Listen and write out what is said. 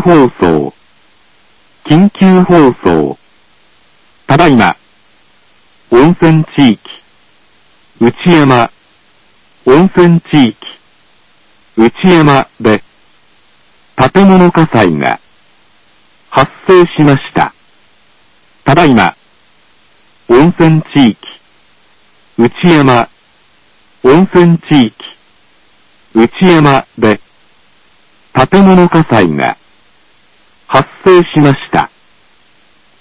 放送、緊急放送。ただいま、温泉地域、内山、温泉地域、内山で、建物火災が発生しました。ただいま、温泉地域、内山、温泉地域、内山で、建物火災が発生しました。